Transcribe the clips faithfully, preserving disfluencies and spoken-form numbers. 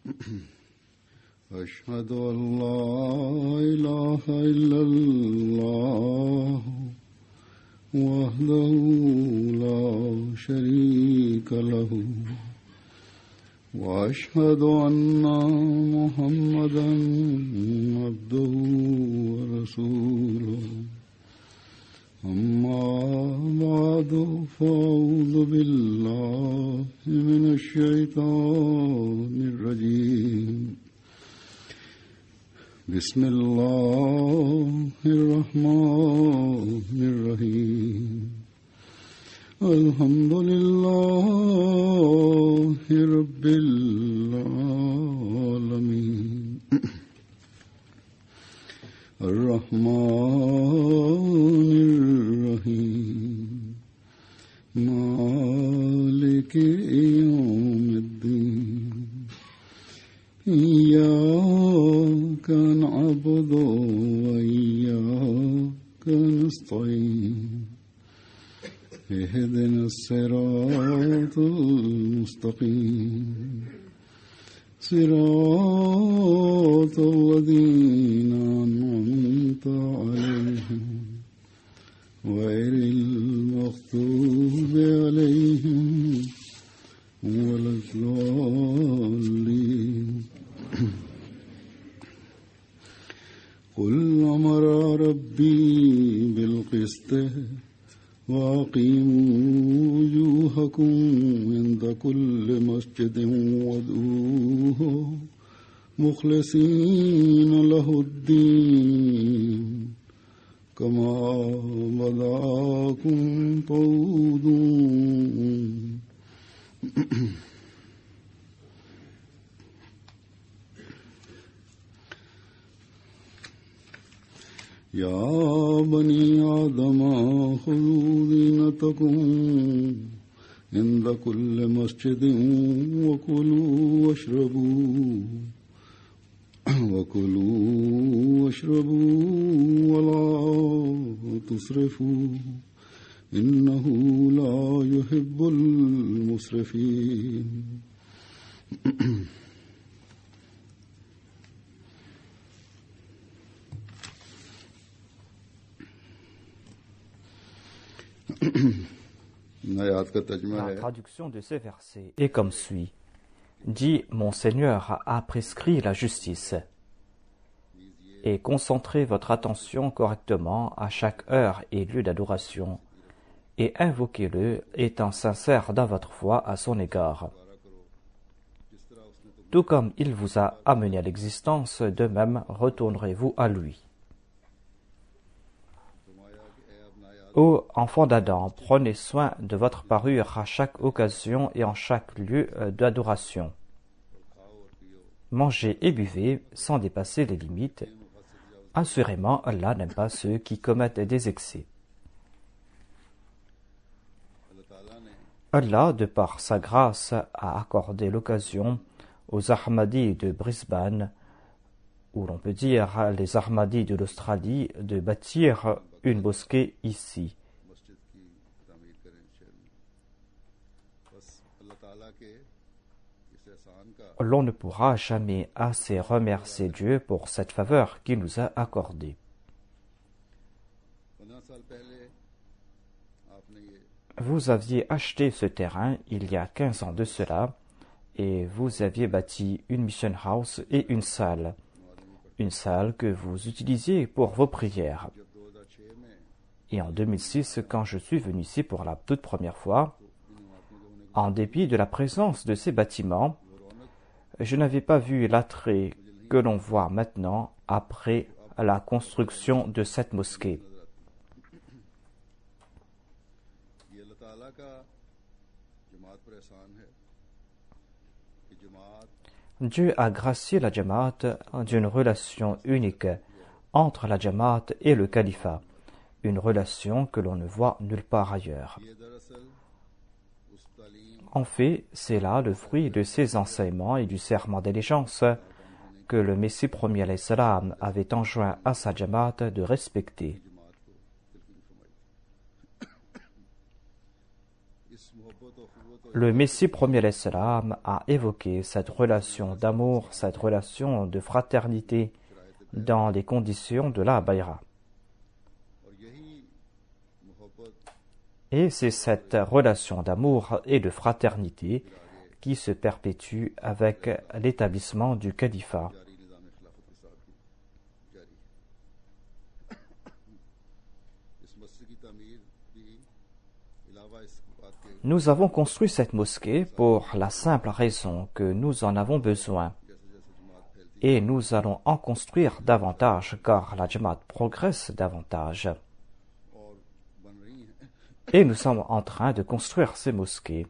أشهد أن لا إله إلا الله وحده لا شريك له وأشهد أن محمدا عبده ورسوله أما بعد فأعوذ بالله من الشيطان الرجيم بسم الله الرحمن الرحيم الحمد لله رب العالمين الرحمن الرحيم مالك يوم الدين إياك نعبد وإياك نستعين اهدنا الصراط المستقيم صراط الذين أنعمت عليهم غير المغضوب عليهم ولا الضالين قل أمر ربي بالقسط وأقيموا وجوهكم عند كل مسجد وادعوه مخلصين له الدين كما بدأكم تعودون يا بني آدم خذوا زينتكم عند كل مسجد وكلوا واشربوا وكلوا واشربوا ولا تسرفوا إنه لا يحب المسرفين La traduction de ces versets est comme suit. Dit, mon Seigneur a prescrit la justice. Et concentrez votre attention correctement à chaque heure et lieu d'adoration. Et invoquez-le étant sincère dans votre foi à son égard. Tout comme il vous a amené à l'existence, de même retournerez-vous à lui. Ô enfants d'Adam, prenez soin de votre parure à chaque occasion et en chaque lieu d'adoration. Mangez et buvez sans dépasser les limites. Assurément, Allah n'aime pas ceux qui commettent des excès. Allah, de par sa grâce, a accordé l'occasion aux Ahmadis de Brisbane, ou l'on peut dire les Ahmadis de l'Australie, de bâtir une mosquée ici. L'on ne pourra jamais assez remercier Dieu pour cette faveur qu'il nous a accordée. Vous aviez acheté ce terrain il y a quinze ans de cela, et vous aviez bâti une mission house et une salle, une salle que vous utilisiez pour vos prières. Et en deux mille six, quand je suis venu ici pour la toute première fois, en dépit de la présence de ces bâtiments, je n'avais pas vu l'attrait que l'on voit maintenant après la construction de cette mosquée. Dieu a gracié la Jamaat d'une relation unique entre la Jamaat et le califat, une relation que l'on ne voit nulle part ailleurs. En fait, c'est là le fruit de ces enseignements et du serment d'allégeance que le Messie premier alayhi salam avait enjoint à sa Jamaat de respecter. Le Messie premier alayhi salam a évoqué cette relation d'amour, cette relation de fraternité dans les conditions de la bayra. Et c'est cette relation d'amour et de fraternité qui se perpétue avec l'établissement du califat. Nous avons construit cette mosquée pour la simple raison que nous en avons besoin. Et nous allons en construire davantage car la Jamaat progresse davantage. Et nous sommes en train de construire ces mosquées.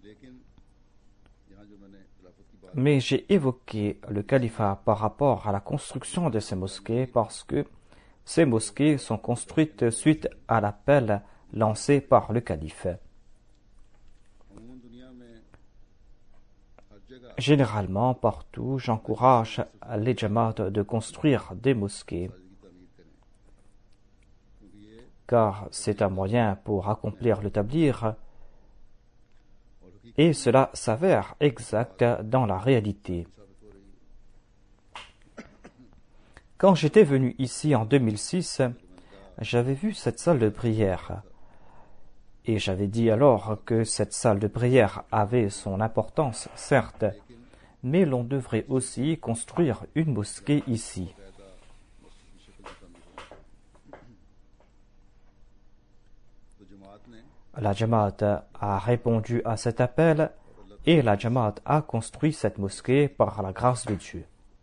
Mais j'ai évoqué le califat par rapport à la construction de ces mosquées parce que ces mosquées sont construites suite à l'appel lancé par le calife. Généralement, partout, j'encourage les Jamaat de construire des mosquées, car c'est un moyen pour accomplir le tablir, et cela s'avère exact dans la réalité. Quand j'étais venu ici en deux mille six, j'avais vu cette salle de prière, et j'avais dit alors que cette salle de prière avait son importance, certes, mais l'on devrait aussi construire une mosquée ici. La Jamaat a répondu à cet appel et la Jamaat a construit cette mosquée par la grâce de Dieu.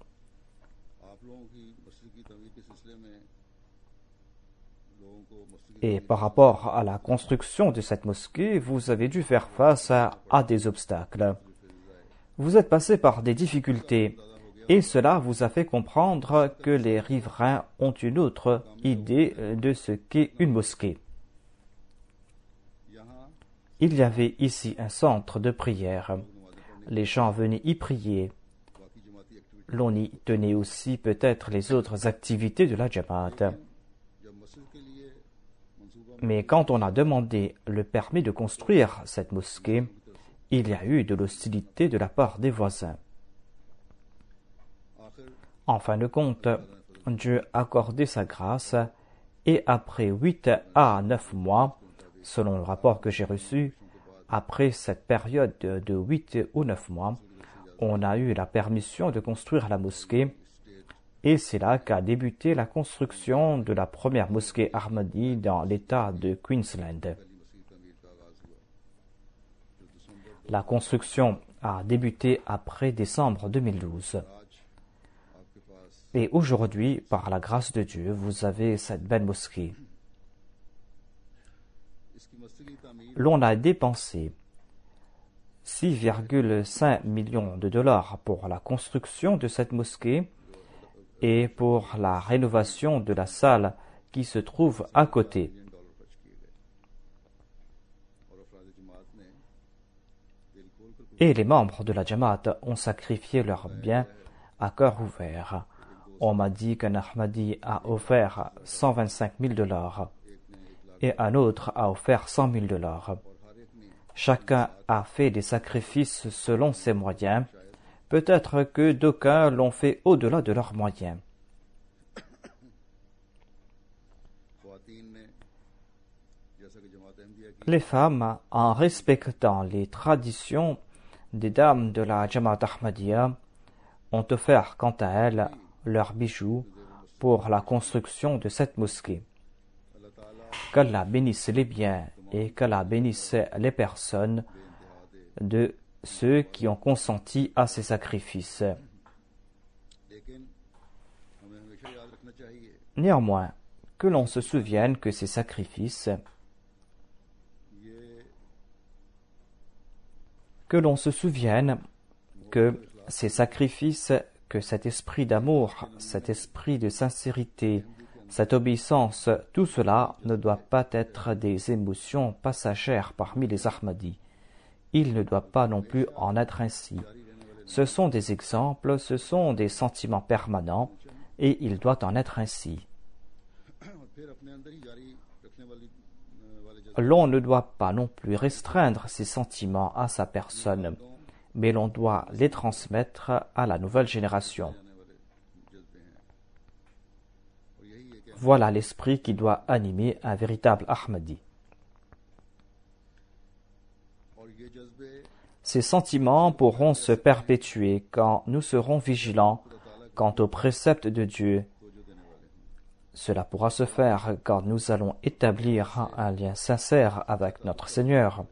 Et par rapport à la construction de cette mosquée, vous avez dû faire face à, à des obstacles. Vous êtes passé par des difficultés et cela vous a fait comprendre que les riverains ont une autre idée de ce qu'est une mosquée. Il y avait ici un centre de prière. Les gens venaient y prier. L'on y tenait aussi peut-être les autres activités de la Jamaat. Mais quand on a demandé le permis de construire cette mosquée, il y a eu de l'hostilité de la part des voisins. En fin de compte, Dieu a accordé sa grâce et après huit à neuf mois, selon le rapport que j'ai reçu, après cette période de huit ou neuf mois, on a eu la permission de construire la mosquée et c'est là qu'a débuté la construction de la première mosquée Ahmadi dans l'État de Queensland. La construction a débuté après décembre deux mille douze. Et aujourd'hui, par la grâce de Dieu, vous avez cette belle mosquée. L'on a dépensé six virgule cinq millions de dollars pour la construction de cette mosquée et pour la rénovation de la salle qui se trouve à côté. Et les membres de la Jamaat ont sacrifié leurs biens à cœur ouvert. On m'a dit qu'un Ahmadi a offert cent vingt-cinq mille dollars et un autre a offert cent mille dollars. Chacun a fait des sacrifices selon ses moyens. Peut-être que d'aucuns l'ont fait au-delà de leurs moyens. Les femmes, en respectant les traditions des dames de la Jamaat Ahmadiyya, ont offert quant à elles leurs bijoux pour la construction de cette mosquée. Qu'Allah bénisse les biens et qu'Allah bénisse les personnes de ceux qui ont consenti à ces sacrifices. Néanmoins, que l'on se souvienne que ces sacrifices, que l'on se souvienne que ces sacrifices, que cet esprit d'amour, cet esprit de sincérité, cette obéissance, tout cela ne doit pas être des émotions passagères parmi les Ahmadis. Il ne doit pas non plus en être ainsi. Ce sont des exemples, ce sont des sentiments permanents, et il doit en être ainsi. l'on ne doit pas non plus restreindre ses sentiments à sa personne, mais l'on doit les transmettre à la nouvelle génération. Voilà l'esprit qui doit animer un véritable Ahmadi. Ces sentiments pourront se perpétuer quand nous serons vigilants quant aux préceptes de Dieu. Cela pourra se faire quand nous allons établir un lien sincère avec notre Seigneur.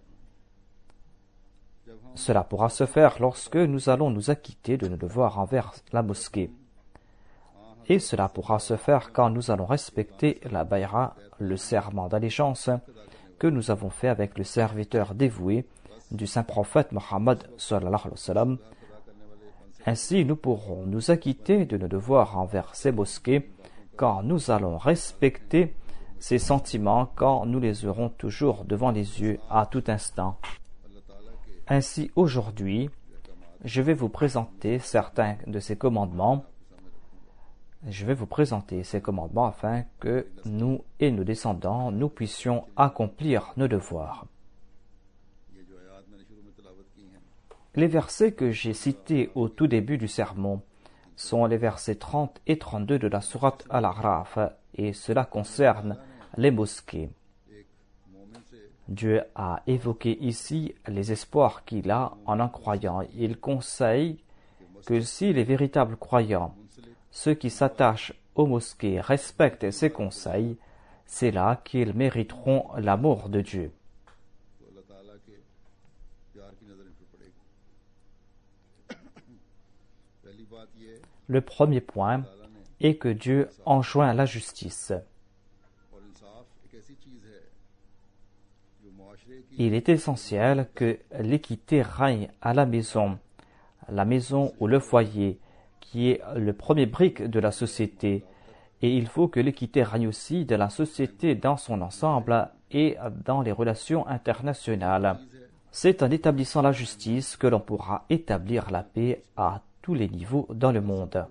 Cela pourra se faire lorsque nous allons nous acquitter de nos devoirs envers la mosquée. Et cela pourra se faire quand nous allons respecter la bayra, le serment d'allégeance que nous avons fait avec le serviteur dévoué du saint prophète Mohammed sallallahu alayhi wa sallam. Ainsi, nous pourrons nous acquitter de nos devoirs envers ces mosquées quand nous allons respecter ces sentiments, quand nous les aurons toujours devant les yeux à tout instant. Ainsi, aujourd'hui, je vais vous présenter certains de ces commandements. Je vais vous présenter ces commandements afin que nous et nos descendants, nous puissions accomplir nos devoirs. Les versets que j'ai cités au tout début du sermon sont les versets trente et trente-deux de la sourate Al-A'raf, et cela concerne les mosquées. Dieu a évoqué ici les espoirs qu'il a en un croyant. Il conseille que si les véritables croyants, ceux qui s'attachent aux mosquées, respectent ses conseils, c'est là qu'ils mériteront l'amour de Dieu. Le premier point est que Dieu enjoint la justice. Il est essentiel que l'équité règne à la maison, la maison ou le foyer, qui est le premier brique de la société. Et il faut que l'équité règne aussi dans la société dans son ensemble et dans les relations internationales. C'est en établissant la justice que l'on pourra établir la paix à tous les niveaux dans le monde.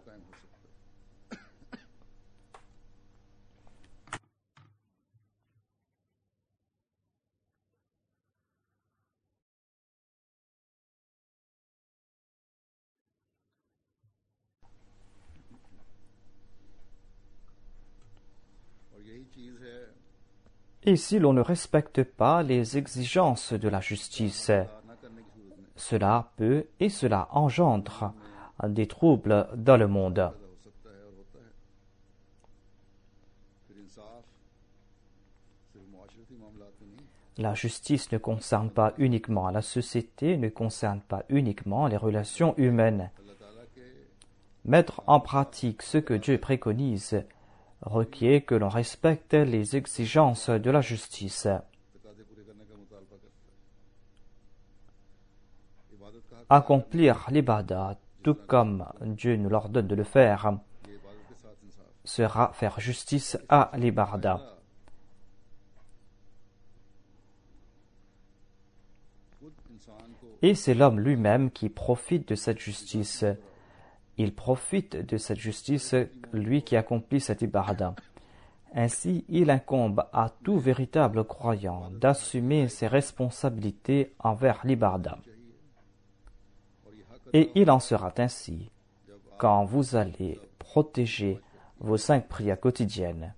Et si l'on ne respecte pas les exigences de la justice, cela peut et cela engendre des troubles dans le monde. La justice ne concerne pas uniquement la société, ne concerne pas uniquement les relations humaines. Mettre en pratique ce que Dieu préconise requiert que l'on respecte les exigences de la justice. Accomplir l'ibadat, tout comme Dieu nous l'ordonne de le faire, sera faire justice à l'ibadat. Et c'est l'homme lui-même qui profite de cette justice. Il profite de cette justice, lui qui accomplit cette ibadah. Ainsi, il incombe à tout véritable croyant d'assumer ses responsabilités envers l'ibadah. Et il en sera ainsi quand vous allez protéger vos cinq prières quotidiennes,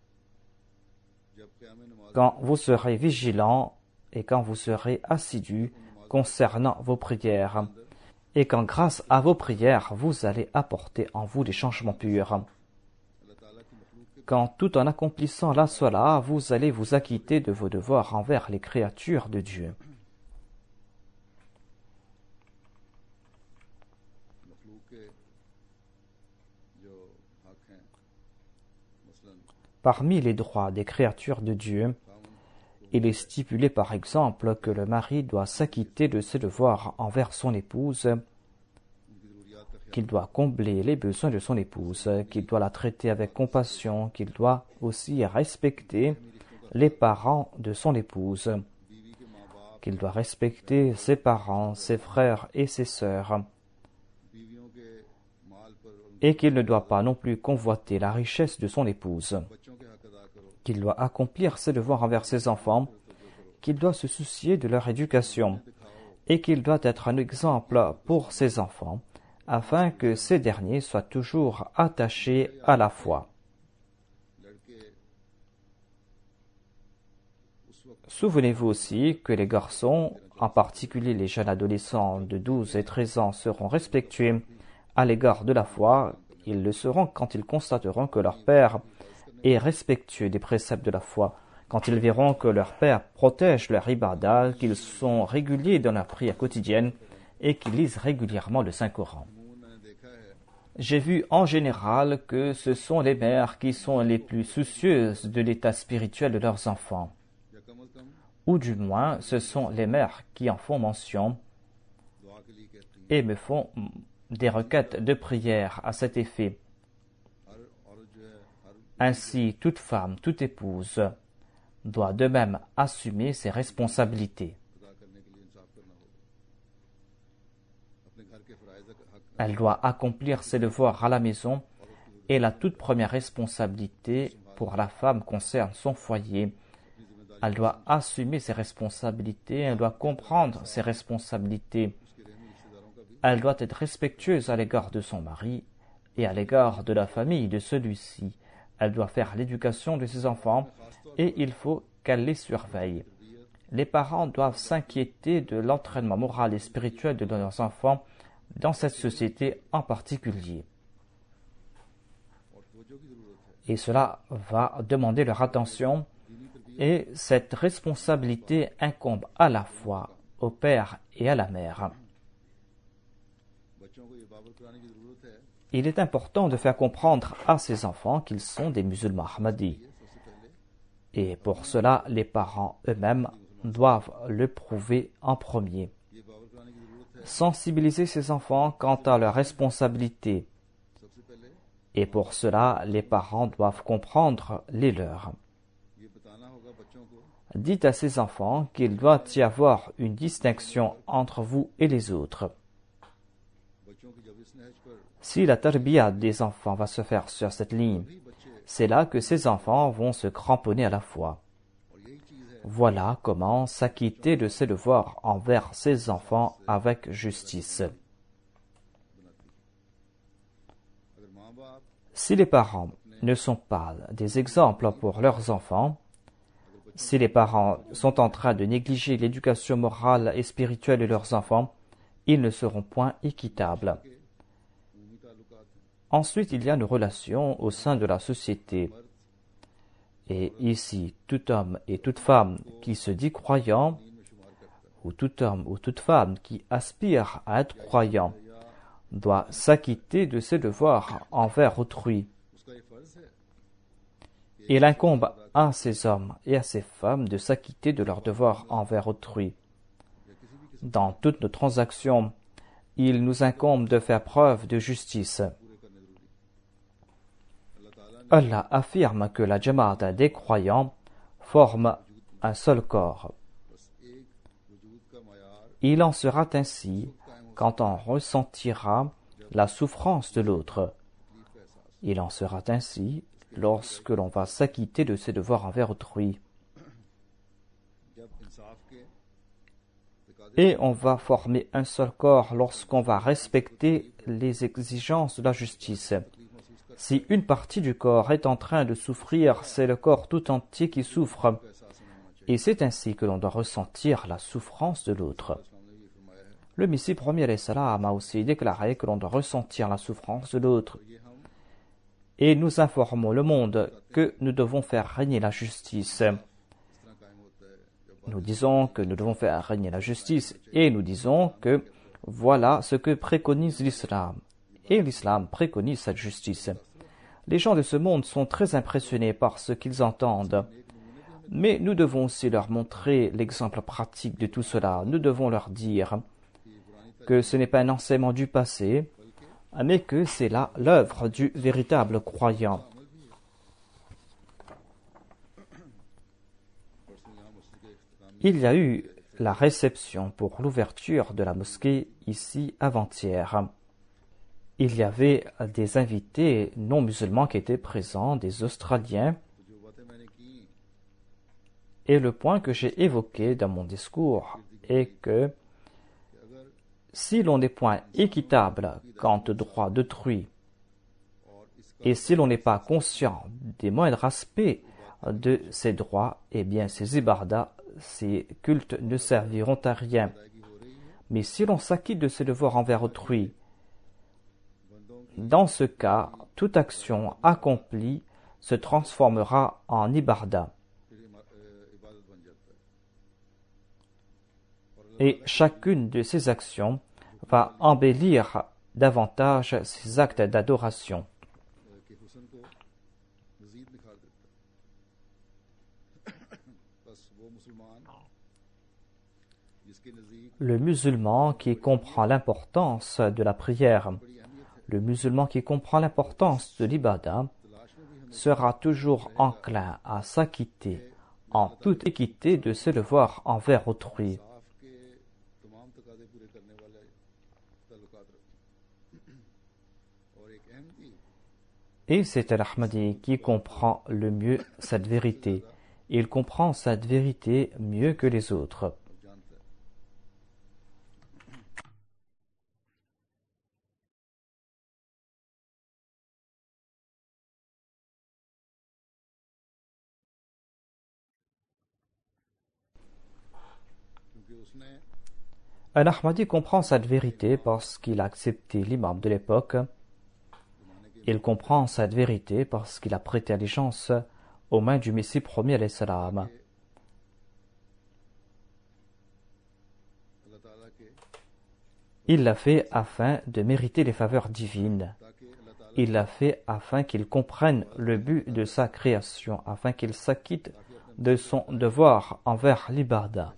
quand vous serez vigilant et quand vous serez assidu concernant vos prières, et quand grâce à vos prières, vous allez apporter en vous des changements purs. Quand tout en accomplissant la salat, vous allez vous acquitter de vos devoirs envers les créatures de Dieu. Parmi les droits des créatures de Dieu, il est stipulé par exemple que le mari doit s'acquitter de ses devoirs envers son épouse, qu'il doit combler les besoins de son épouse, qu'il doit la traiter avec compassion, qu'il doit aussi respecter les parents de son épouse, qu'il doit respecter ses parents, ses frères et ses sœurs, et qu'il ne doit pas non plus convoiter la richesse de son épouse, qu'il doit accomplir ses devoirs envers ses enfants, qu'il doit se soucier de leur éducation et qu'il doit être un exemple pour ses enfants afin que ces derniers soient toujours attachés à la foi. Souvenez-vous aussi que les garçons, en particulier les jeunes adolescents de douze et treize ans, seront respectueux à l'égard de la foi. Ils le seront quand ils constateront que leur père est respectueux des préceptes de la foi, quand ils verront que leur père protège leur ibadah, qu'ils sont réguliers dans leur prière quotidienne et qu'ils lisent régulièrement le Saint-Coran. J'ai vu en général que ce sont les mères qui sont les plus soucieuses de l'état spirituel de leurs enfants. Ou du moins, ce sont les mères qui en font mention et me font des requêtes de prière à cet effet. Ainsi, toute femme, toute épouse doit de même assumer ses responsabilités. Elle doit accomplir ses devoirs à la maison et la toute première responsabilité pour la femme concerne son foyer. Elle doit assumer ses responsabilités, elle doit comprendre ses responsabilités. Elle doit être respectueuse à l'égard de son mari et à l'égard de la famille de celui-ci. Elle doit faire l'éducation de ses enfants et il faut qu'elle les surveille. Les parents doivent s'inquiéter de l'entraînement moral et spirituel de leurs enfants dans cette société en particulier. Et cela va demander leur attention et cette responsabilité incombe à la fois au père et à la mère. Il est important de faire comprendre à ces enfants qu'ils sont des musulmans ahmadis. Et pour cela, les parents eux-mêmes doivent le prouver en premier. Sensibiliser ces enfants quant à leurs responsabilités. Et pour cela, les parents doivent comprendre les leurs. Dites à ces enfants qu'il doit y avoir une distinction entre vous et les autres. Si la tarbiya des enfants va se faire sur cette ligne, c'est là que ces enfants vont se cramponner à la foi. Voilà comment s'acquitter de ses devoirs envers ses enfants avec justice. Si les parents ne sont pas des exemples pour leurs enfants, si les parents sont en train de négliger l'éducation morale et spirituelle de leurs enfants, ils ne seront point équitables. Ensuite, il y a nos relations au sein de la société. Et ici, tout homme et toute femme qui se dit croyant, ou tout homme ou toute femme qui aspire à être croyant, doit s'acquitter de ses devoirs envers autrui. Il incombe à ces hommes et à ces femmes de s'acquitter de leurs devoirs envers autrui. Dans toutes nos transactions, il nous incombe de faire preuve de justice. Allah affirme que la Jamaat des croyants forme un seul corps. Il en sera ainsi quand on ressentira la souffrance de l'autre. Il en sera ainsi lorsque l'on va s'acquitter de ses devoirs envers autrui. Et on va former un seul corps lorsqu'on va respecter les exigences de la justice. Si une partie du corps est en train de souffrir, c'est le corps tout entier qui souffre. Et c'est ainsi que l'on doit ressentir la souffrance de l'autre. Le Messie premier alayhi salam a aussi déclaré que l'on doit ressentir la souffrance de l'autre. Et nous informons le monde que nous devons faire régner la justice. Nous disons que nous devons faire régner la justice et nous disons que voilà ce que préconise l'islam. Et l'islam préconise cette justice. Les gens de ce monde sont très impressionnés par ce qu'ils entendent. Mais nous devons aussi leur montrer l'exemple pratique de tout cela. Nous devons leur dire que ce n'est pas un enseignement du passé, mais que c'est là l'œuvre du véritable croyant. Il y a eu la réception pour l'ouverture de la mosquée ici avant-hier. Il y avait des invités non musulmans qui étaient présents, des Australiens. Et le point que j'ai évoqué dans mon discours est que si l'on n'est point équitable quant aux droits d'autrui, et si l'on n'est pas conscient des moindres aspects de ces droits, eh bien ces ibadas, ces cultes ne serviront à rien. Mais si l'on s'acquitte de ses devoirs envers autrui, dans ce cas, toute action accomplie se transformera en ibadah. Et chacune de ces actions va embellir davantage ces actes d'adoration. Le musulman qui comprend l'importance de la prière, le musulman qui comprend l'importance de l'ibadah, sera toujours enclin à s'acquitter en toute équité de ses devoirs envers autrui. Et c'est Al-Ahmadi qui comprend le mieux cette vérité. Il comprend cette vérité mieux que les autres. Al-Ahmadi comprend cette vérité parce qu'il a accepté l'imam de l'époque. Il comprend cette vérité parce qu'il a prêté allégeance aux mains du Messie premier alayhi salam. Il l'a fait afin de mériter les faveurs divines. Il l'a fait afin qu'il comprenne le but de sa création, afin qu'il s'acquitte de son devoir envers l'ibadah.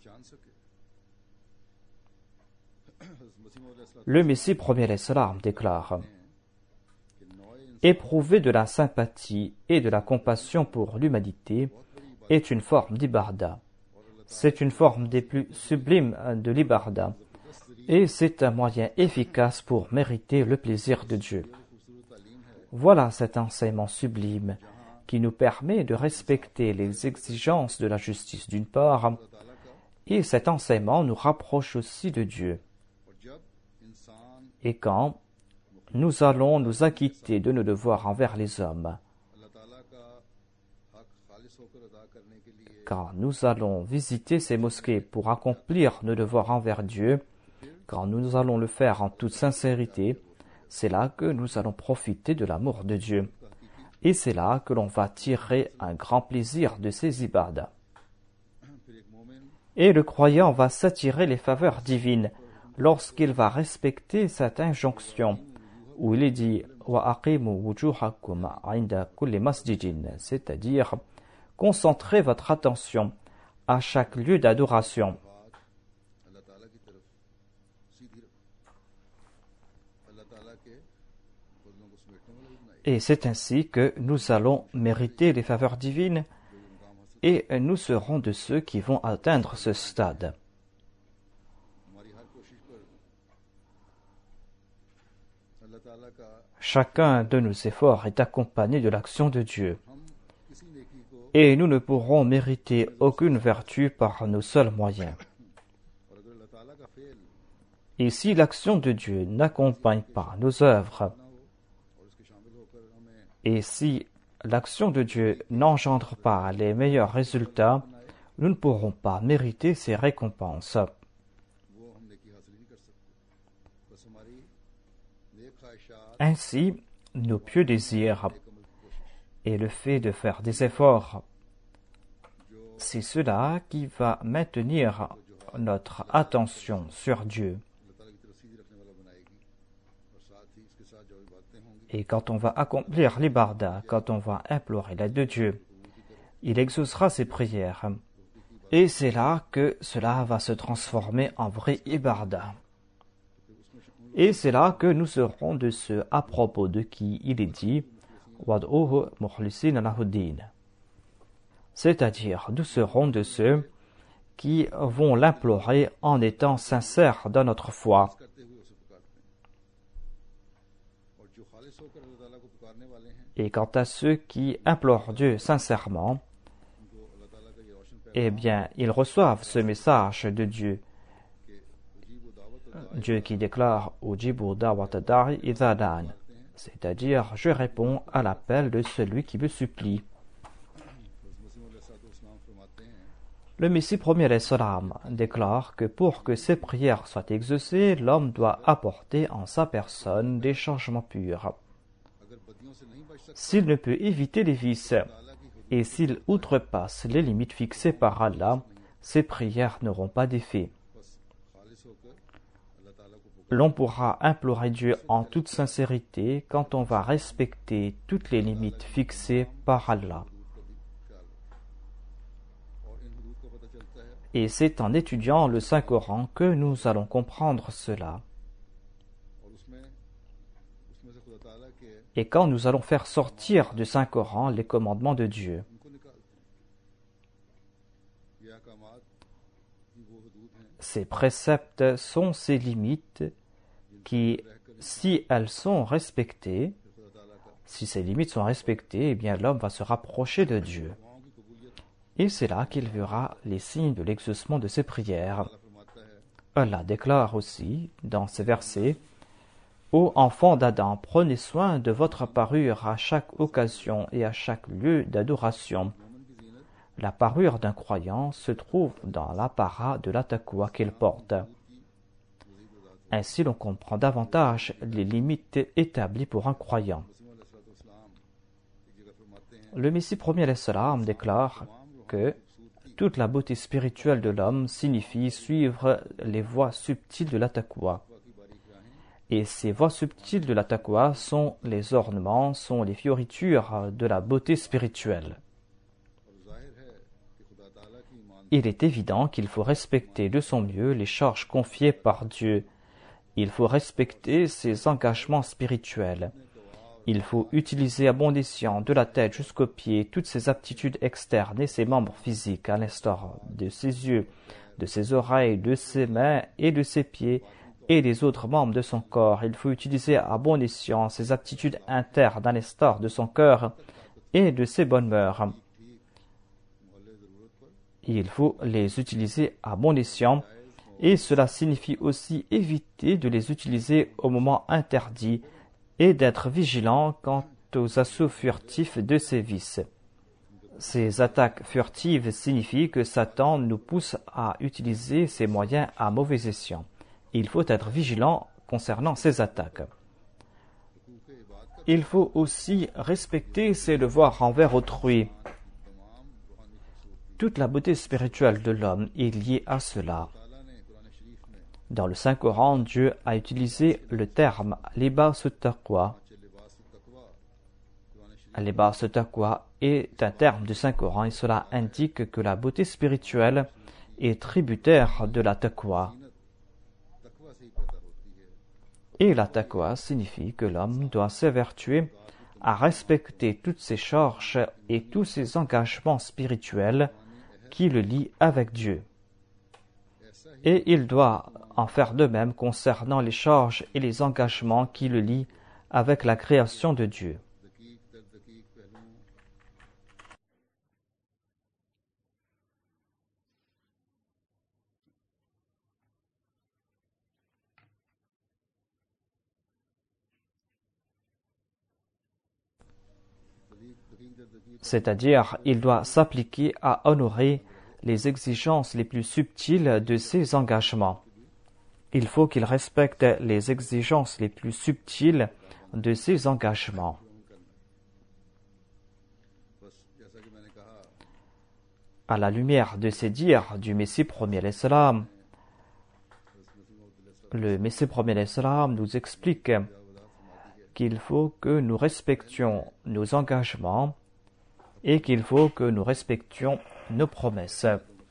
Le Messie premier alayhi salam déclare: éprouver de la sympathie et de la compassion pour l'humanité est une forme d'ibadah. C'est une forme des plus sublimes de l'ibadah et c'est un moyen efficace pour mériter le plaisir de Dieu. Voilà cet enseignement sublime qui nous permet de respecter les exigences de la justice d'une part, et cet enseignement nous rapproche aussi de Dieu. Et quand nous allons nous acquitter de nos devoirs envers les hommes, quand nous allons visiter ces mosquées pour accomplir nos devoirs envers Dieu, quand nous allons le faire en toute sincérité, c'est là que nous allons profiter de l'amour de Dieu. Et c'est là que l'on va tirer un grand plaisir de ces ibadas. Et le croyant va s'attirer les faveurs divines lorsqu'il va respecter cette injonction où il est dit wa aqimu wujuhakum inda kulli masjidin, c'est-à-dire concentrez votre attention à chaque lieu d'adoration. Et c'est ainsi que nous allons mériter les faveurs divines et nous serons de ceux qui vont atteindre ce stade. Chacun de nos efforts est accompagné de l'action de Dieu. Et nous ne pourrons mériter aucune vertu par nos seuls moyens. Et si l'action de Dieu n'accompagne pas nos œuvres, et si l'action de Dieu n'engendre pas les meilleurs résultats, nous ne pourrons pas mériter ces récompenses. Ainsi, nos pieux désirs et le fait de faire des efforts, c'est cela qui va maintenir notre attention sur Dieu. Et quand on va accomplir l'ibadah, quand on va implorer l'aide de Dieu, il exaucera ses prières. Et c'est là que cela va se transformer en vrai ibadah. Et c'est là que nous serons de ceux à propos de qui il est dit Wad'uhu mukhlisina lahuddin. C'est-à-dire, nous serons de ceux qui vont l'implorer en étant sincères dans notre foi. Et quant à ceux qui implorent Dieu sincèrement, eh bien, ils reçoivent ce message de Dieu. Dieu qui déclare Ujibu da'wata da'i idha da'an, c'est-à-dire je réponds à l'appel de celui qui me supplie. Le Messie premier alayhi salam déclare que pour que ses prières soient exaucées, l'homme doit apporter en sa personne des changements purs. S'il ne peut éviter les vices et s'il outrepasse les limites fixées par Allah, ses prières n'auront pas d'effet. L'on pourra implorer Dieu en toute sincérité quand on va respecter toutes les limites fixées par Allah. Et c'est en étudiant le Saint-Coran que nous allons comprendre cela. Et quand nous allons faire sortir du Saint-Coran les commandements de Dieu. Ces préceptes sont ces limites qui, si elles sont respectées, si ces limites sont respectées, eh bien l'homme va se rapprocher de Dieu. Et c'est là qu'il verra les signes de l'exaucement de ses prières. Allah déclare aussi, dans ces versets, « Ô enfants d'Adam, prenez soin de votre parure à chaque occasion et à chaque lieu d'adoration. » La parure d'un croyant se trouve dans l'apparat de la taqwa qu'il porte. Ainsi, l'on comprend davantage les limites établies pour un croyant. Le Messie premier alayhi salam déclare que toute la beauté spirituelle de l'homme signifie suivre les voies subtiles de la taqwa. Et ces voies subtiles de la taqwa sont les ornements, sont les fioritures de la beauté spirituelle. Il est évident qu'il faut respecter de son mieux les charges confiées par Dieu. Il faut respecter ses engagements spirituels. Il faut utiliser à bon escient, de la tête jusqu'aux pieds, toutes ses aptitudes externes et ses membres physiques, à l'instar de ses yeux, de ses oreilles, de ses mains et de ses pieds, et des autres membres de son corps. Il faut utiliser à bon escient ses aptitudes internes, à l'instar de son cœur et de ses bonnes mœurs. Il faut les utiliser à bon escient, et cela signifie aussi éviter de les utiliser au moment interdit, et d'être vigilant quant aux assauts furtifs de ces vices. Ces attaques furtives signifient que Satan nous pousse à utiliser ces moyens à mauvais escient. Il faut être vigilant concernant ces attaques. Il faut aussi respecter ses devoirs envers autrui. Toute la beauté spirituelle de l'homme est liée à cela. Dans le Saint-Coran, Dieu a utilisé le terme « libas taqwa ». Libas taqwa est un terme du Saint-Coran et cela indique que la beauté spirituelle est tributaire de la taqwa. Et la taqwa signifie que l'homme doit s'évertuer à respecter toutes ses charges et tous ses engagements spirituels qui le lient avec Dieu. Et il doit en faire de même concernant les charges et les engagements qui le lient avec la création de Dieu. C'est-à-dire, il doit s'appliquer à honorer les exigences les plus subtiles de ses engagements. Il faut qu'il respecte les exigences les plus subtiles de ses engagements. À la lumière de ces dires du Messie premier alayhi salam, le Messie premier alayhi salam nous explique qu'il faut que nous respections nos engagements et qu'il faut que nous respections nos promesses.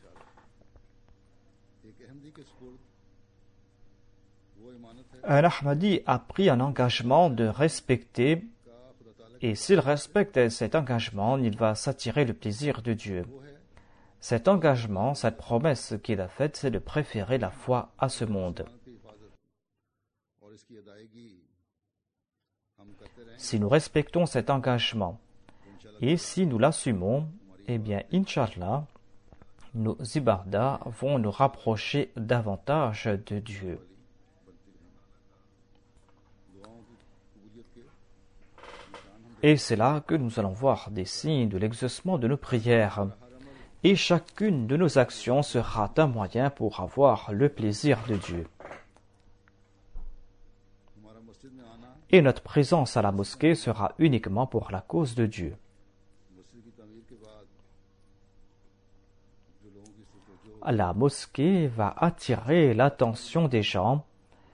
Un Ahmadi a pris un engagement de respecter, et s'il respecte cet engagement, il va s'attirer le plaisir de Dieu. Cet engagement, cette promesse qu'il a faite, c'est de préférer la foi à ce monde. Si nous respectons cet engagement, et si nous l'assumons, eh bien, Inch'Allah, nos ibadas vont nous rapprocher davantage de Dieu. Et c'est là que nous allons voir des signes de l'exaucement de nos prières. Et chacune de nos actions sera un moyen pour avoir le plaisir de Dieu. Et notre présence à la mosquée sera uniquement pour la cause de Dieu. La mosquée va attirer l'attention des gens,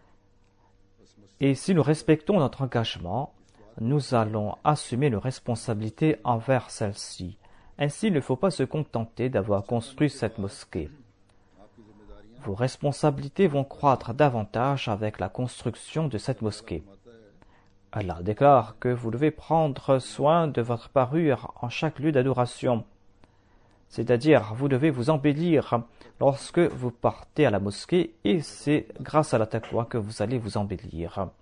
et si nous respectons notre engagement, nous allons assumer nos responsabilités envers celle-ci. Ainsi, il ne faut pas se contenter d'avoir construit cette mosquée. Vos responsabilités vont croître davantage avec la construction de cette mosquée. Allah déclare que vous devez prendre soin de votre parure en chaque lieu d'adoration. C'est-à-dire, vous devez vous embellir lorsque vous partez à la mosquée, et c'est grâce à la taqwa que vous allez vous embellir.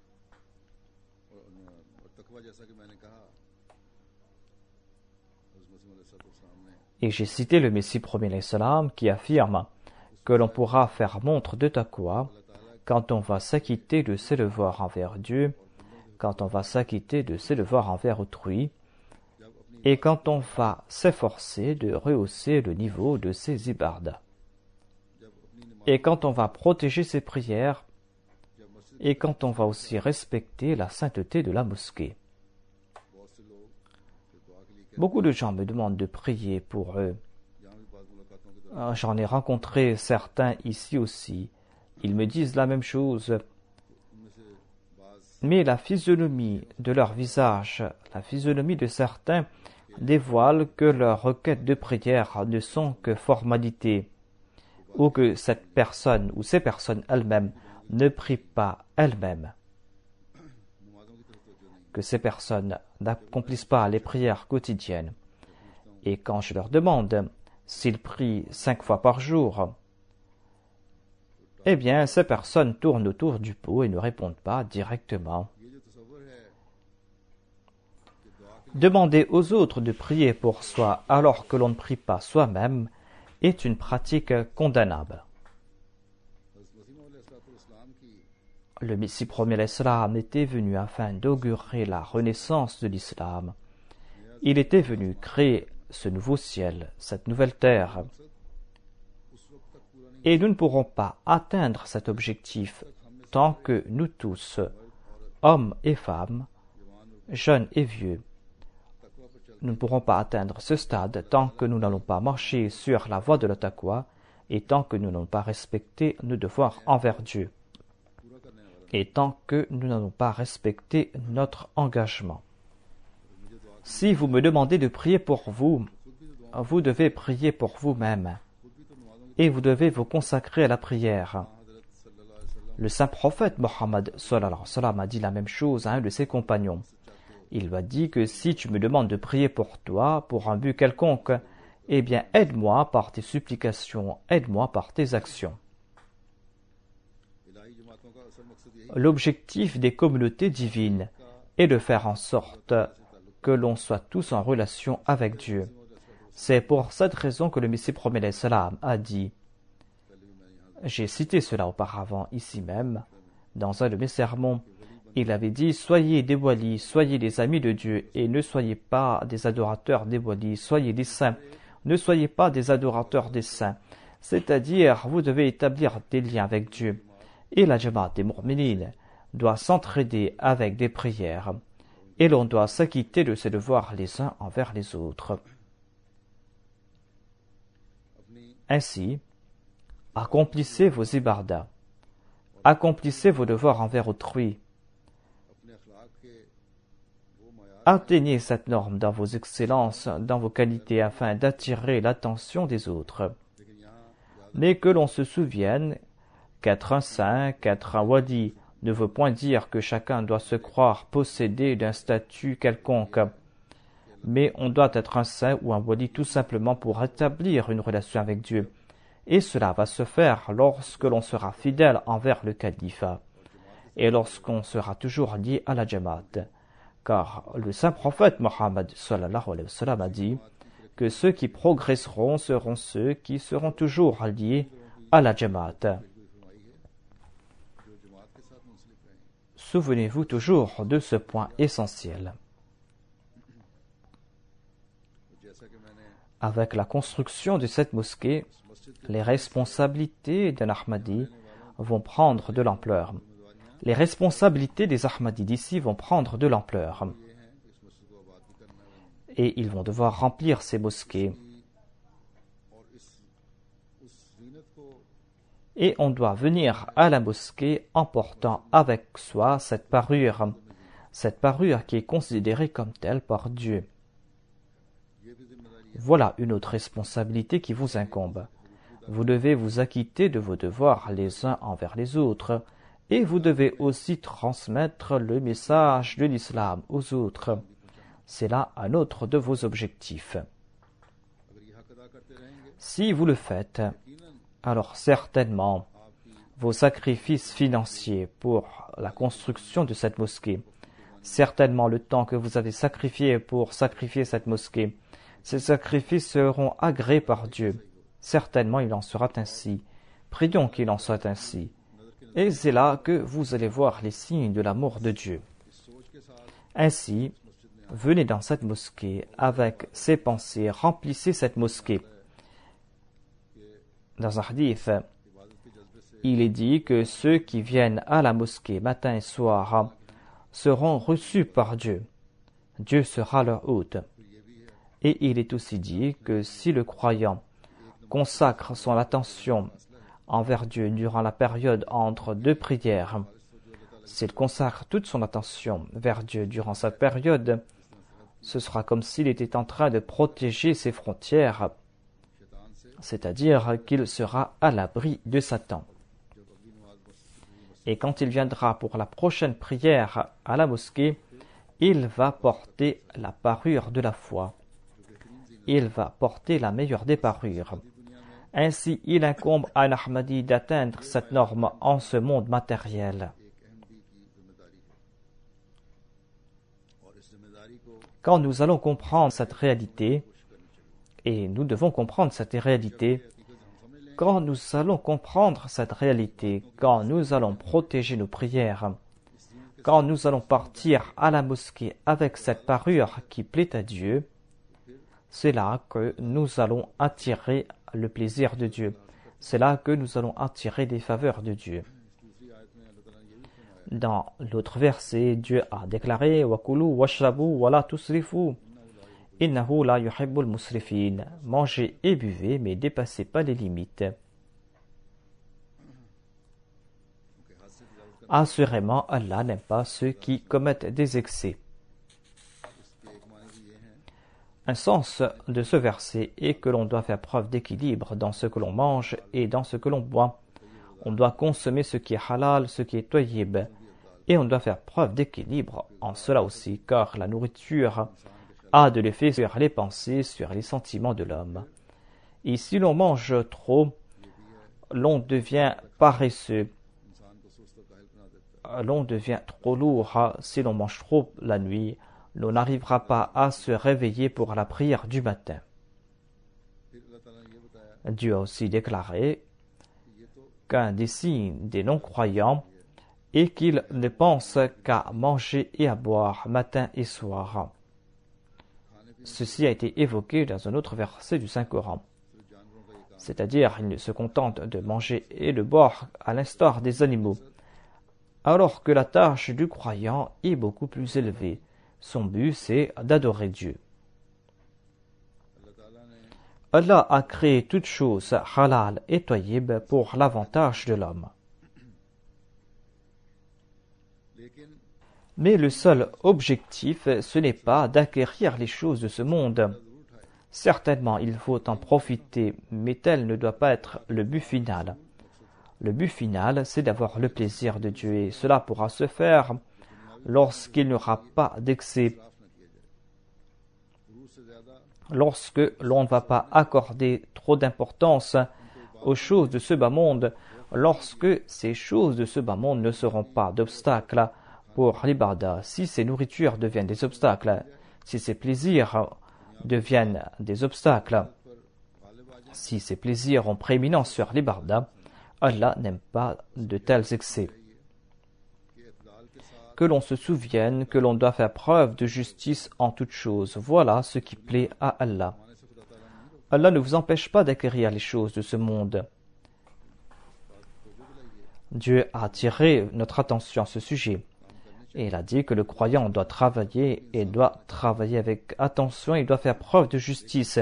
Et j'ai cité le Messie premier salam qui affirme que l'on pourra faire montre de taqwa quand on va s'acquitter de ses devoirs envers Dieu, quand on va s'acquitter de ses devoirs envers autrui, et quand on va s'efforcer de rehausser le niveau de ses ibadas, et quand on va protéger ses prières, et quand on va aussi respecter la sainteté de la mosquée. Beaucoup de gens me demandent de prier pour eux. J'en ai rencontré certains ici aussi. Ils me disent la même chose. Mais la physionomie de leur visage, la physionomie de certains dévoile que leurs requêtes de prière ne sont que formalités, ou que cette personne ou ces personnes elles-mêmes ne prient pas elles-mêmes, que ces personnes n'accomplissent pas les prières quotidiennes. Et quand je leur demande s'ils prient cinq fois par jour, eh bien, ces personnes tournent autour du pot et ne répondent pas directement. Demander aux autres de prier pour soi alors que l'on ne prie pas soi-même est une pratique condamnable. Le Messie premier l'Islam était venu afin d'augurer la renaissance de l'islam. Il était venu créer ce nouveau ciel, cette nouvelle terre. Et nous ne pourrons pas atteindre cet objectif tant que nous tous, hommes et femmes, jeunes et vieux, nous ne pourrons pas atteindre ce stade tant que nous n'allons pas marcher sur la voie de la taqwa et tant que nous n'allons pas respecter nos devoirs envers Dieu et tant que nous n'allons pas respecter notre engagement. Si vous me demandez de prier pour vous, vous devez prier pour vous-même et vous devez vous consacrer à la prière. Le saint prophète Mohammed sallallahu alayhi wa sallam a dit la même chose à un de ses compagnons. Il lui a dit que si tu me demandes de prier pour toi, pour un but quelconque, eh bien aide-moi par tes supplications, aide-moi par tes actions. L'objectif des communautés divines est de faire en sorte que l'on soit tous en relation avec Dieu. C'est pour cette raison que le Messie premier salam a dit, j'ai cité cela auparavant ici même, dans un de mes sermons, il avait dit, soyez des walis, soyez des amis de Dieu, et ne soyez pas des adorateurs des walis, soyez des saints, ne soyez pas des adorateurs des saints. C'est-à-dire, vous devez établir des liens avec Dieu. Et la Jamaat des Mu'minines doit s'entraider avec des prières, et l'on doit s'acquitter de ses devoirs les uns envers les autres. Ainsi, accomplissez vos ibadas, accomplissez vos devoirs envers autrui, atteignez cette norme dans vos excellences, dans vos qualités, afin d'attirer l'attention des autres. Mais que l'on se souvienne qu'être un saint, qu'être un wadi, ne veut point dire que chacun doit se croire possédé d'un statut quelconque. Mais on doit être un saint ou un wali tout simplement pour établir une relation avec Dieu. Et cela va se faire lorsque l'on sera fidèle envers le califat et lorsqu'on sera toujours lié à la Jamaat. Car le saint prophète Mohammed sallallahu alayhi wa sallam a dit que ceux qui progresseront seront ceux qui seront toujours liés à la Jamaat. Souvenez-vous toujours de ce point essentiel. Avec la construction de cette mosquée, les responsabilités d'un Ahmadi vont prendre de l'ampleur. Les responsabilités des Ahmadis d'ici vont prendre de l'ampleur. Et ils vont devoir remplir ces mosquées. Et on doit venir à la mosquée en portant avec soi cette parure, cette parure qui est considérée comme telle par Dieu. Voilà une autre responsabilité qui vous incombe. Vous devez vous acquitter de vos devoirs les uns envers les autres, et vous devez aussi transmettre le message de l'islam aux autres. C'est là un autre de vos objectifs. Si vous le faites, alors certainement, vos sacrifices financiers pour la construction de cette mosquée, certainement le temps que vous avez sacrifié pour sacrifier cette mosquée, ces sacrifices seront agréés par Dieu. Certainement, il en sera ainsi. Prions qu'il en soit ainsi. Et c'est là que vous allez voir les signes de l'amour de Dieu. Ainsi, venez dans cette mosquée avec ces pensées, remplissez cette mosquée. Dans un hadith, il est dit que ceux qui viennent à la mosquée matin et soir seront reçus par Dieu. Dieu sera leur hôte. Et il est aussi dit que si le croyant consacre son attention envers Dieu durant la période entre deux prières, s'il consacre toute son attention vers Dieu durant cette période, ce sera comme s'il était en train de protéger ses frontières, c'est-à-dire qu'il sera à l'abri de Satan. Et quand il viendra pour la prochaine prière à la mosquée, il va porter la parure de la foi. Il va porter la meilleure des parures. Ainsi, il incombe à un Ahmadi d'atteindre cette norme en ce monde matériel. Quand nous allons comprendre cette réalité, et nous devons comprendre cette réalité, quand nous allons comprendre cette réalité, quand nous allons protéger nos prières, quand nous allons partir à la mosquée avec cette parure qui plaît à Dieu, c'est là que nous allons attirer le plaisir de Dieu. C'est là que nous allons attirer les faveurs de Dieu. Dans l'autre verset, Dieu a déclaré وَكُلُوا وَاشْرَبُوا وَلَا تُسْرِفُوا إِنَّهُ لَا يُحِبُّ الْمُسْرِفِينَ. Mangez et buvez, mais dépassez pas les limites. Assurément, Allah n'aime pas ceux qui commettent des excès. Un sens de ce verset est que l'on doit faire preuve d'équilibre dans ce que l'on mange et dans ce que l'on boit. On doit consommer ce qui est halal, ce qui est tayyib. Et on doit faire preuve d'équilibre en cela aussi, car la nourriture a de l'effet sur les pensées, sur les sentiments de l'homme. Et si l'on mange trop, l'on devient paresseux. L'on devient trop lourd. Si l'on mange trop la nuit, l'on n'arrivera pas à se réveiller pour la prière du matin. Dieu a aussi déclaré qu'un des signes des non-croyants est qu'ils ne pensent qu'à manger et à boire matin et soir. Ceci a été évoqué dans un autre verset du Saint-Coran. C'est-à-dire, ils ne se contentent de manger et de boire à l'instar des animaux, alors que la tâche du croyant est beaucoup plus élevée. Son but, c'est d'adorer Dieu. Allah a créé toutes choses halal et tayyib pour l'avantage de l'homme. Mais le seul objectif, ce n'est pas d'acquérir les choses de ce monde. Certainement, il faut en profiter, mais tel ne doit pas être le but final. Le but final, c'est d'avoir le plaisir de Dieu, et cela pourra se faire lorsqu'il n'y aura pas d'excès, lorsque l'on ne va pas accorder trop d'importance aux choses de ce bas monde, lorsque ces choses de ce bas monde ne seront pas d'obstacles pour l'ibadah. Si ces nourritures deviennent des obstacles, si ces plaisirs deviennent des obstacles. Si ces plaisirs ont prééminence sur l'ibadah, Allah n'aime pas de tels excès. Que l'on se souvienne que l'on doit faire preuve de justice en toutes choses. Voilà ce qui plaît à Allah. Allah ne vous empêche pas d'acquérir les choses de ce monde. Dieu a attiré notre attention à ce sujet. Et il a dit que le croyant doit travailler et doit travailler avec attention, il doit faire preuve de justice.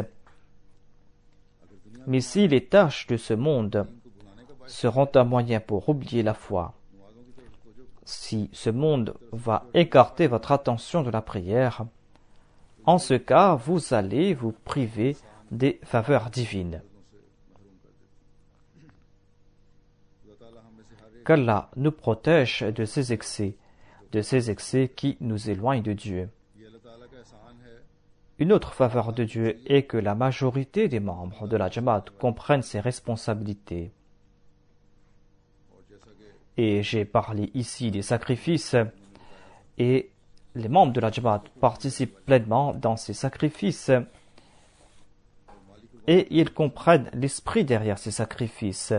Mais si les tâches de ce monde seront un moyen pour oublier la foi, si ce monde va écarter votre attention de la prière, en ce cas, vous allez vous priver des faveurs divines. Qu'Allah nous protège de ces excès, de ces excès qui nous éloignent de Dieu. Une autre faveur de Dieu est que la majorité des membres de la Jamaat comprennent ses responsabilités. Et j'ai parlé ici des sacrifices, et les membres de la Jamaat participent pleinement dans ces sacrifices, et ils comprennent l'esprit derrière ces sacrifices.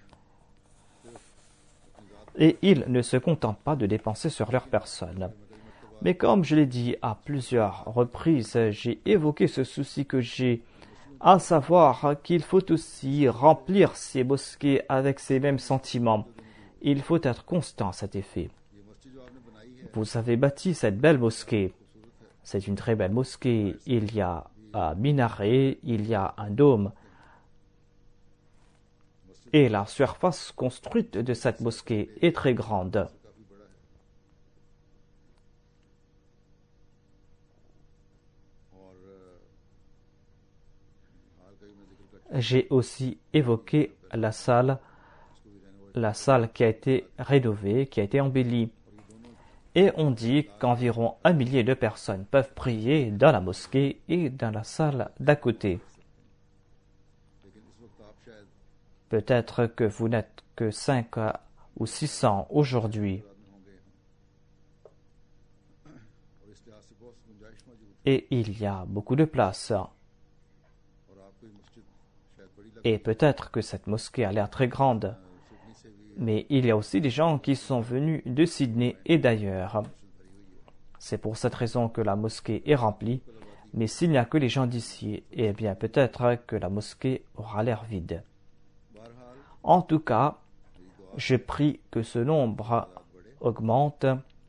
Et ils ne se contentent pas de dépenser sur leur personne. Mais comme je l'ai dit à plusieurs reprises, j'ai évoqué ce souci que j'ai, à savoir qu'il faut aussi remplir ces mosquées avec ces mêmes sentiments. Il faut être constant à cet effet. Vous avez bâti cette belle mosquée. C'est une très belle mosquée. Il y a un minaret, il y a un dôme. Et la surface construite de cette mosquée est très grande. J'ai aussi évoqué la salle, la salle qui a été rénovée, qui a été embellie. Et on dit qu'environ un millier de personnes peuvent prier dans la mosquée et dans la salle d'à côté. Peut-être que vous n'êtes que cinq ou six cents aujourd'hui. Et il y a beaucoup de place. Et peut-être que cette mosquée a l'air très grande. Mais il y a aussi des gens qui sont venus de Sydney et d'ailleurs. C'est pour cette raison que la mosquée est remplie. Mais s'il n'y a que les gens d'ici, eh bien peut-être que la mosquée aura l'air vide. En tout cas, je prie que ce nombre augmente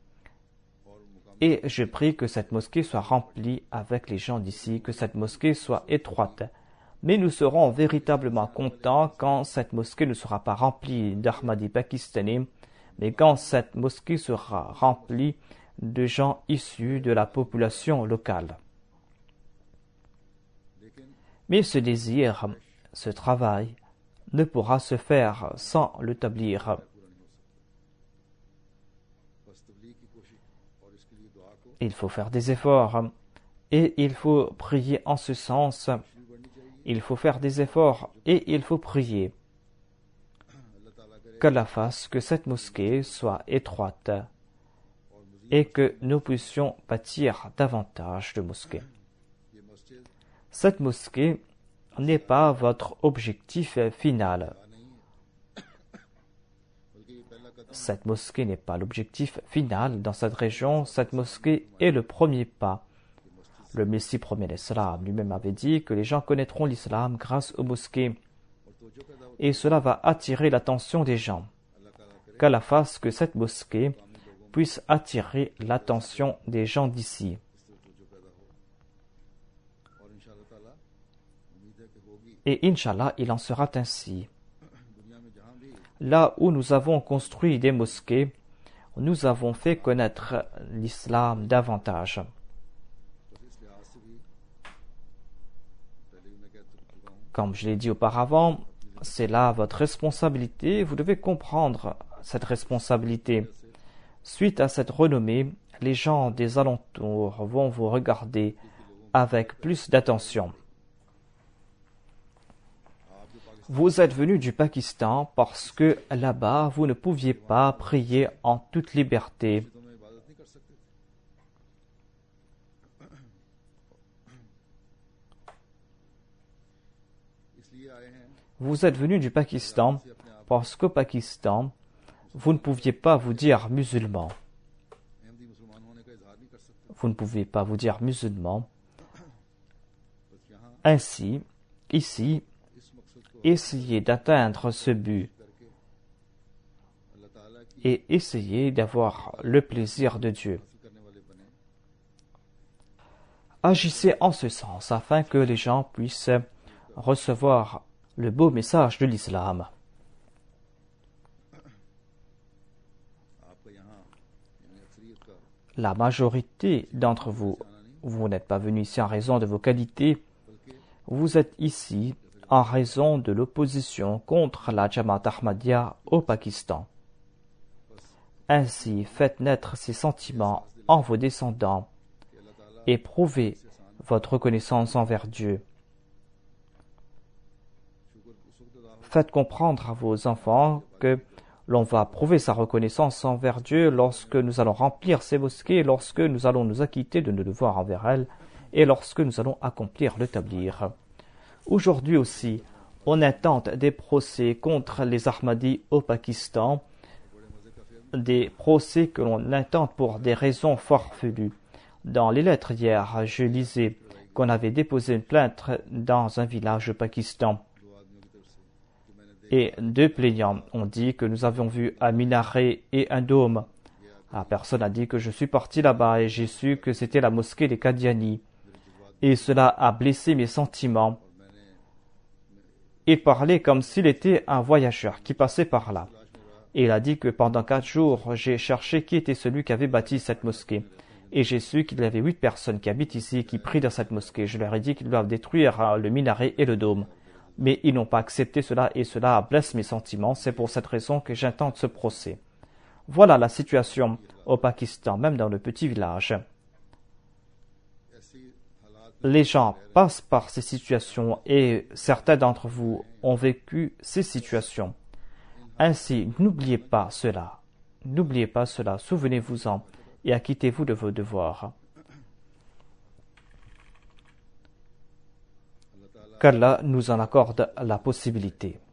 et je prie que cette mosquée soit remplie avec les gens d'ici, que cette mosquée soit étroite. Mais nous serons véritablement contents quand cette mosquée ne sera pas remplie d'Ahmadis pakistanais, mais quand cette mosquée sera remplie de gens issus de la population locale. Mais ce désir, ce travail, ne pourra se faire sans le tablir. Il faut faire des efforts et il faut prier en ce sens. Il faut faire des efforts et il faut prier. Qu'Allah fasse que cette mosquée soit étroite et que nous puissions bâtir davantage de mosquées. Cette mosquée n'est pas votre objectif final. Cette mosquée n'est pas l'objectif final dans cette région. Cette mosquée est le premier pas. Le Messie premier l'Islam lui-même avait dit que les gens connaîtront l'Islam grâce aux mosquées. Et cela va attirer l'attention des gens. Qu'Allah fasse que cette mosquée puisse attirer l'attention des gens d'ici. Et Inch'Allah, il en sera ainsi. Là où nous avons construit des mosquées, nous avons fait connaître l'islam davantage. Comme je l'ai dit auparavant, c'est là votre responsabilité. Vous devez comprendre cette responsabilité. Suite à cette renommée, les gens des alentours vont vous regarder avec plus d'attention. Vous êtes venu du Pakistan parce que là-bas, vous ne pouviez pas prier en toute liberté. Vous êtes venu du Pakistan parce qu'au Pakistan, vous ne pouviez pas vous dire musulman. Vous ne pouvez pas vous dire musulman. Ainsi, ici, essayez d'atteindre ce but et essayez d'avoir le plaisir de Dieu. Agissez en ce sens afin que les gens puissent recevoir le beau message de l'islam. La majorité d'entre vous, vous n'êtes pas venus ici en raison de vos qualités, vous êtes ici en raison de l'opposition contre la Jamaat Ahmadiyya au Pakistan. Ainsi, faites naître ces sentiments en vos descendants et prouvez votre reconnaissance envers Dieu. Faites comprendre à vos enfants que l'on va prouver sa reconnaissance envers Dieu lorsque nous allons remplir ces mosquées, lorsque nous allons nous acquitter de nos devoirs envers elles et lorsque nous allons accomplir le tablir. Aujourd'hui aussi, on intente des procès contre les Ahmadis au Pakistan, des procès que l'on intente pour des raisons farfelues. Dans les lettres hier, je lisais qu'on avait déposé une plainte dans un village au Pakistan. Et deux plaignants ont dit que nous avions vu un minaret et un dôme. La personne a dit que je suis parti là-bas et j'ai su que c'était la mosquée des Qadiani. Et cela a blessé mes sentiments. Il parlait comme s'il était un voyageur qui passait par là. Et il a dit que pendant quatre jours, j'ai cherché qui était celui qui avait bâti cette mosquée. Et j'ai su qu'il y avait huit personnes qui habitent ici et qui prient dans cette mosquée. Je leur ai dit qu'ils doivent détruire le minaret et le dôme. Mais ils n'ont pas accepté cela et cela blesse mes sentiments. C'est pour cette raison que j'intente ce procès. Voilà la situation au Pakistan, même dans le petit village. Les gens passent par ces situations et certains d'entre vous ont vécu ces situations. Ainsi, n'oubliez pas cela. N'oubliez pas cela. Souvenez-vous-en et acquittez-vous de vos devoirs. Qu'Allah nous en accorde la possibilité.